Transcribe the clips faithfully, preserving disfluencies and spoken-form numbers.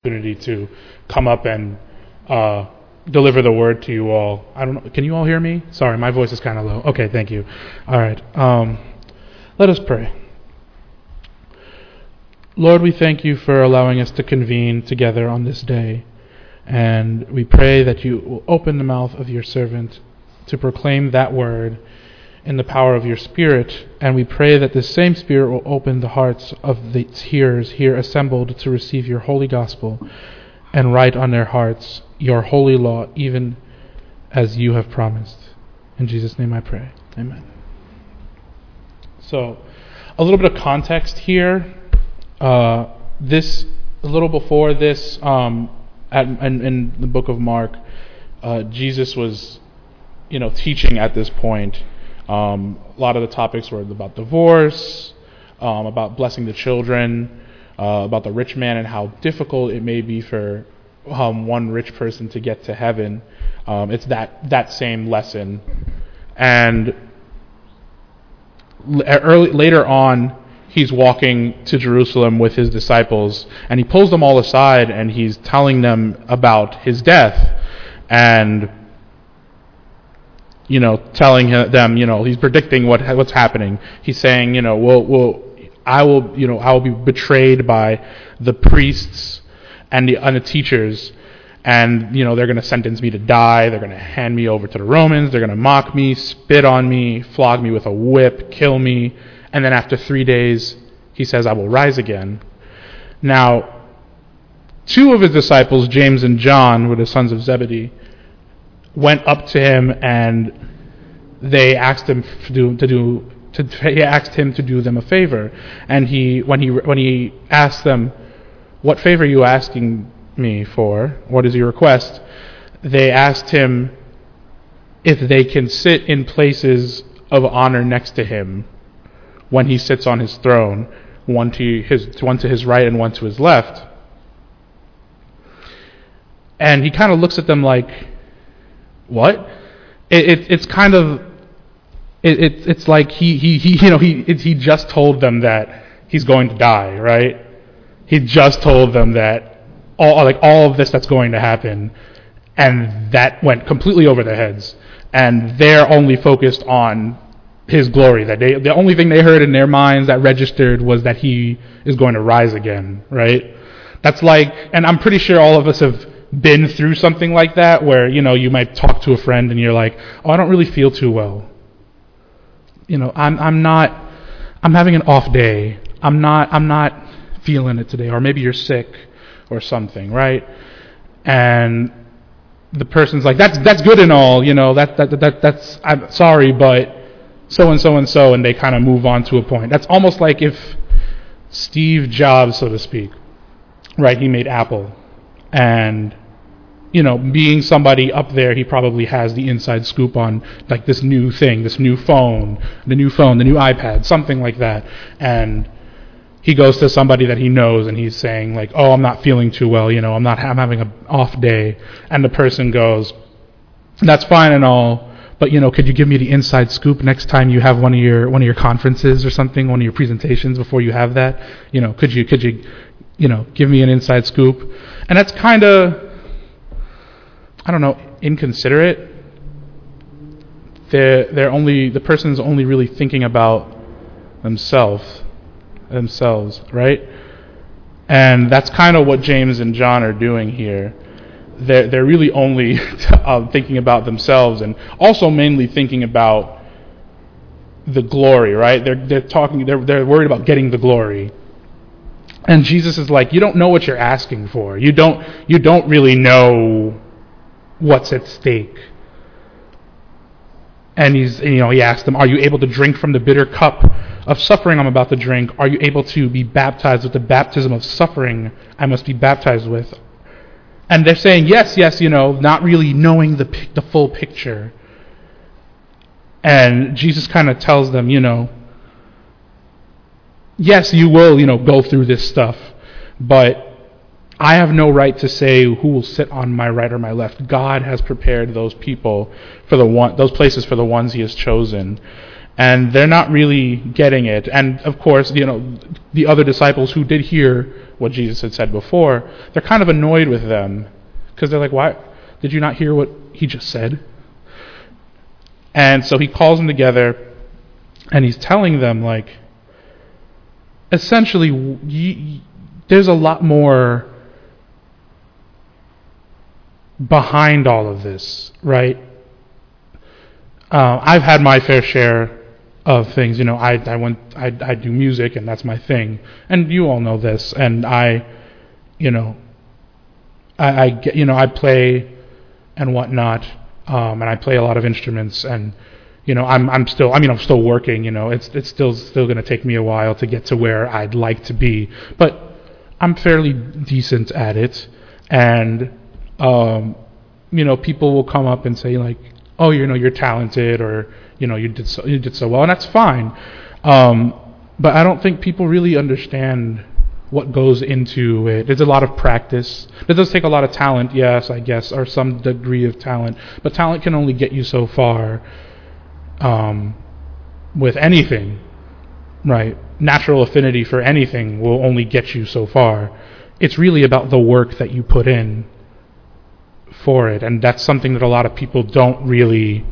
opportunity to come up and uh, deliver the word to you all. I don't know. Can you all hear me? Sorry, my voice is kind of low. Okay, thank you. All right. Um, let us pray. Lord, we thank you for allowing us to convene together on this day. And we pray that you will open the mouth of your servant to proclaim that word in the power of your Spirit. And we pray that the same Spirit will open the hearts of the hearers here assembled to receive your holy gospel and write on their hearts your holy law, even as you have promised. In Jesus' name I pray. Amen. So, a little bit of context here. Uh, this, a little before this, um, at, in, in the book of Mark, uh, Jesus was, you know, teaching at this point. Um, a lot of the topics were about divorce, um, about blessing the children, uh, about the rich man and how difficult it may be for um, one rich person to get to heaven. Um, it's that that same lesson. And l- early, later on, he's walking to Jerusalem with his disciples, and he pulls them all aside, and he's telling them about his death. And you know, telling them, you know, he's predicting what what's happening. He's saying, you know, well, well, I will, you know, I will be betrayed by the priests and the, and the teachers, and you know, they're going to sentence me to die. They're going to hand me over to the Romans. They're going to mock me, spit on me, flog me with a whip, kill me, and then after three days, he says, I will rise again. Now, two of his disciples, James and John, were the sons of Zebedee, went up to him and they asked him to do, to do to he asked him to do them a favor. And he when he when he asked them, what favor are you asking me for? What is your request? They asked him if they can sit in places of honor next to him when he sits on his throne, one to his one to his right and one to his left. And he kind of looks at them like, what? It, it, it's kind of, it, it, it's like he, he, he you know, he, it, he just told them that he's going to die, right? He just told them that all, like all of this that's going to happen, and that went completely over their heads, and they're only focused on his glory. That they, the only thing they heard in their minds that registered was that he is going to rise again, right? That's like, and I'm pretty sure all of us have been through something like that, where, you know, you might talk to a friend and you're like, oh, I don't really feel too well. You know, I'm I'm not I'm having an off day. I'm not I'm not feeling it today. Or maybe you're sick or something, right? And the person's like, that's that's good and all, you know, that that that that's I'm sorry, but so and so and so, and they kind of move on to a point. That's almost like if Steve Jobs, so to speak, right, he made Apple, and you know, being somebody up there, he probably has the inside scoop on like this new thing, this new phone, the new phone, the new iPad, something like that. And he goes to somebody that he knows and he's saying like, oh, I'm not feeling too well, you know, I'm not, I'm having an off day. And the person goes, that's fine and all, but you know, could you give me the inside scoop next time you have one of your, one of your conferences or something, one of your presentations before you have that? You know, could you, could you, you know, give me an inside scoop? And that's kind of, I don't know, inconsiderate. They're, they're only, the person's only really thinking about themselves, themselves, right? And that's kind of what James and John are doing here. They're, they're really only uh, thinking about themselves, and also mainly thinking about the glory, right? They're, they're talking, they're, they're worried about getting the glory. And Jesus is like, you don't know what you're asking for. You don't, you don't really know what's at stake. And he's, you know, he asked them, are you able to drink from the bitter cup of suffering I'm about to drink? Are you able to be baptized with the baptism of suffering I must be baptized with? And they're saying, yes, yes, you know, not really knowing the the full picture. And Jesus kind of tells them, you know, yes, you will, you know, go through this stuff, but I have no right to say who will sit on my right or my left. God has prepared those people for the one, those places for the ones he has chosen. And they're not really getting it. And of course, you know, the other disciples who did hear what Jesus had said before, they're kind of annoyed with them because they're like, why did you not hear what he just said? And so he calls them together and he's telling them, like, essentially, y- there's a lot more behind all of this, right? Uh, I've had my fair share of things. You know, I I went I I do music and that's my thing, and you all know this. And I, you know, I, I get you know I play and whatnot, um, and I play a lot of instruments, and you know I'm I'm still I mean I'm still working. You know, it's it's still still going to take me a while to get to where I'd like to be, but I'm fairly decent at it, and um, you know people will come up and say like, oh, you know, you're talented, or you know, you did so, you did so well, and that's fine. Um, but I don't think people really understand what goes into it. There's a lot of practice. It does take a lot of talent, yes, I guess, or some degree of talent. But talent can only get you so far um, with anything, right? Natural affinity for anything will only get you so far. It's really about the work that you put in for it, and that's something that a lot of people don't really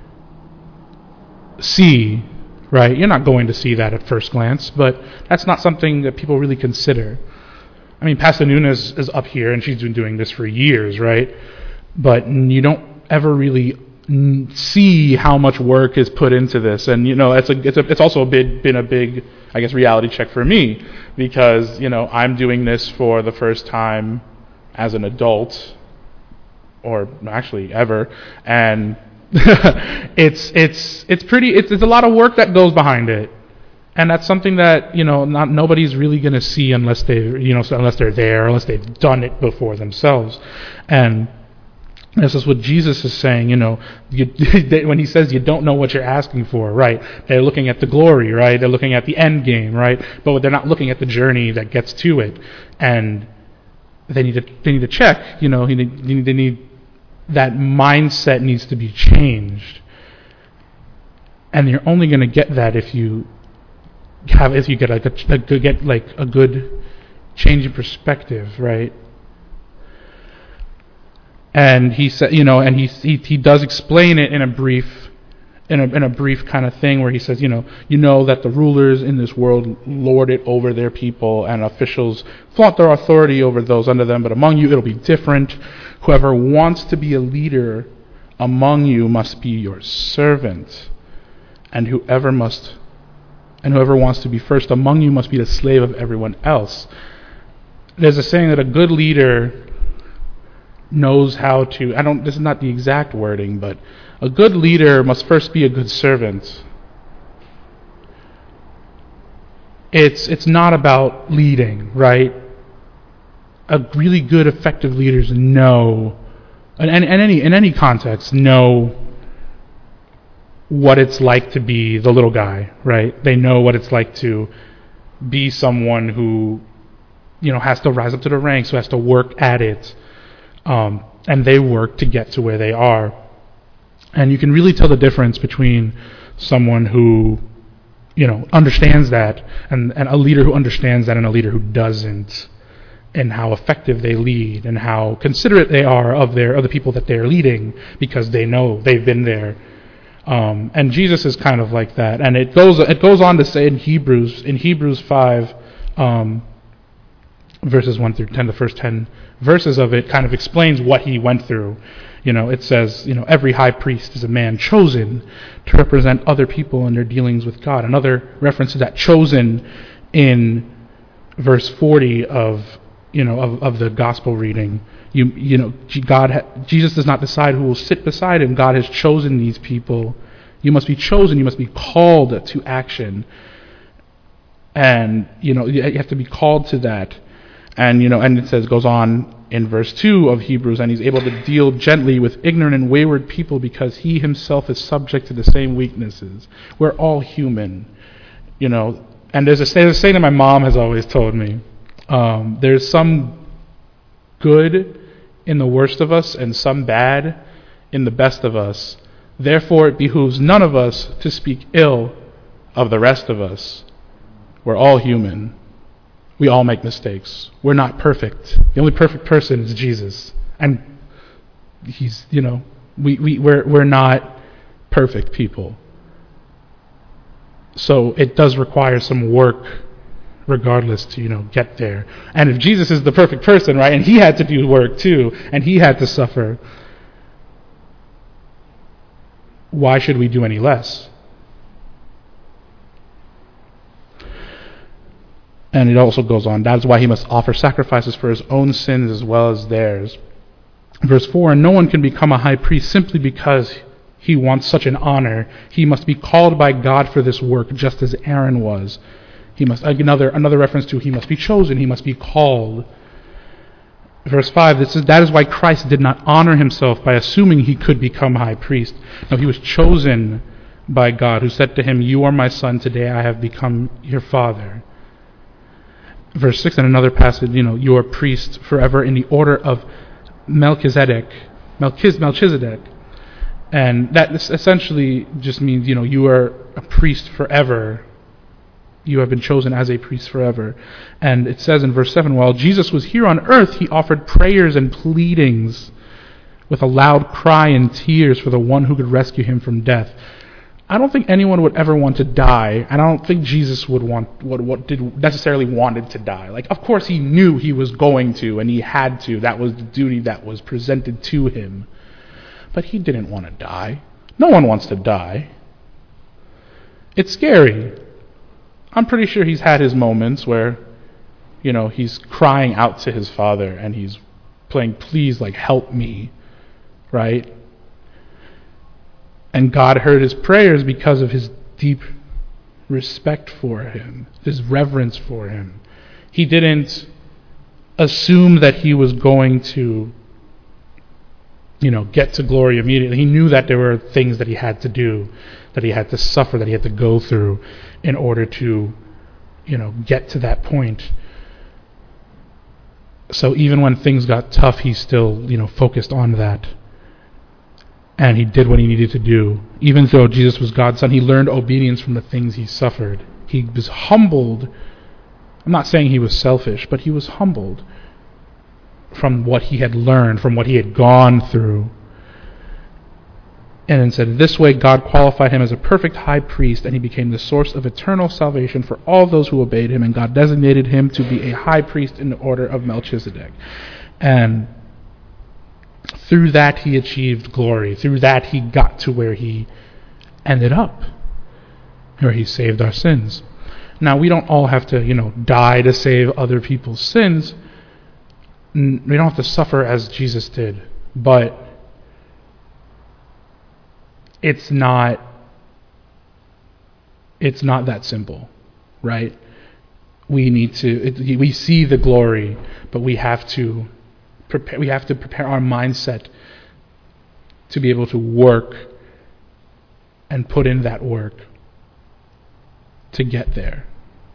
see, right? You're not going to see that at first glance, but that's not something that people really consider. I mean, Pastor Nunes is up here, and she's been doing this for years, right? But you don't ever really see how much work is put into this, and you know, it's a, it's a, it's also a big, been a big, I guess, reality check for me, because you know, I'm doing this for the first time as an adult, or actually ever, and it's it's it's pretty it's it's a lot of work that goes behind it, and that's something that you know not nobody's really going to see unless they you know unless they're there, unless they've done it before themselves. And this is what Jesus is saying. You know, you, when he says you don't know what you're asking for, right? They're looking at the glory, right? They're looking at the end game, right? But they're not looking at the journey that gets to it, and they need to they need to check. You know, they need, they need that mindset needs to be changed, and you're only going to get that if you have if you get like a, a good get like a good change in perspective, right? And he said, you know, and he he he does explain it in a brief in a in a brief kind of thing where he says, you know, you know that the rulers in this world lord it over their people, and officials flaunt their authority over those under them, but among you it'll be different. Whoever wants to be a leader among you must be your servant, and whoever must and whoever wants to be first among you must be the slave of everyone else. There's a saying that a good leader knows how to, I don't, this is not the exact wording, but a good leader must first be a good servant. It's it's not about leading, right? A really good, effective leaders know, and, and, and any in any context, know what it's like to be the little guy, right? They know what it's like to be someone who, you know, has to rise up to the ranks, who has to work at it, um, and they work to get to where they are. And you can really tell the difference between someone who, you know, understands that, and, and a leader who understands that, and a leader who doesn't, and how effective they lead, and how considerate they are of their of the people that they're leading, because they know they've been there. Um, and Jesus is kind of like that. And it goes it goes on to say in Hebrews in Hebrews five, um, verses one through ten, the first ten verses of it kind of explains what he went through. You know, it says, you know, every high priest is a man chosen to represent other people in their dealings with God. Another reference to that chosen in verse forty of you know of, of the gospel reading. You you know God ha- Jesus does not decide who will sit beside him. God has chosen these people. You must be chosen. You must be called to action. And you know you have to be called to that. And you know and it says goes on in verse two of Hebrews, and he's able to deal gently with ignorant and wayward people because he himself is subject to the same weaknesses. We're all human, you know. And there's a, there's a saying that my mom has always told me. Um, there's some good in the worst of us and some bad in the best of us. Therefore, it behooves none of us to speak ill of the rest of us. We're all human. We all make mistakes. We're not perfect. The only perfect person is Jesus. And he's, you know, we, we, we're, we're not perfect people. So it does require some work regardless to, you know, get there. And if Jesus is the perfect person, right, and he had to do work too, and he had to suffer, why should we do any less? And it also goes on. That's why he must offer sacrifices for his own sins as well as theirs. Verse four, and no one can become a high priest simply because he wants such an honor. He must be called by God for this work, just as Aaron was. He must, another another reference to he must be chosen, he must be called. Verse five, this is, that is why Christ did not honor himself by assuming he could become high priest. No, he was chosen by God, who said to him, you are my son, today I have become your father. Verse six, in another passage, you know, you are priest forever in the order of Melchizedek, Melchiz, Melchizedek. And that essentially just means, you know, you are a priest forever. You have been chosen as a priest forever. And it says in verse seven, while Jesus was here on earth, he offered prayers and pleadings with a loud cry and tears for the one who could rescue him from death. I don't think anyone would ever want to die, and I don't think Jesus would want what what did necessarily wanted to die. Like, of course he knew he was going to, and he had to. That was the duty that was presented to him. But he didn't want to die. No one wants to die. It's scary. I'm pretty sure he's had his moments where, you know, he's crying out to his father and he's playing, please, like, help me, right? And God heard his prayers because of his deep respect for him, his reverence for him. He didn't assume that he was going to, you know, get to glory immediately. He knew that there were things that he had to do, that he had to suffer, that he had to go through in order to, you know, get to that point. So even when things got tough, he still, you know, focused on that. And he did what he needed to do. Even though Jesus was God's son, he learned obedience from the things he suffered. He was humbled. I'm not saying he was selfish, but he was humbled from what he had learned, from what he had gone through. And then said, this way God qualified him as a perfect high priest, and he became the source of eternal salvation for all those who obeyed him, and God designated him to be a high priest in the order of Melchizedek. And through that he achieved glory. Through that he got to where he ended up, where he saved our sins. Now, we don't all have to, you know, die to save other people's sins. We don't have to suffer as Jesus did, but it's not it's not that simple, right? We need to it, we see the glory, but we have to prepare we have to prepare our mindset to be able to work and put in that work to get there.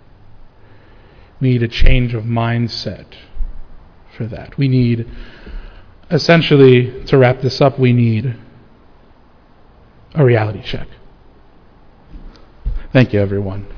We need a change of mindset for that. We need, essentially, to wrap this up, we need a reality check. Thank you, everyone.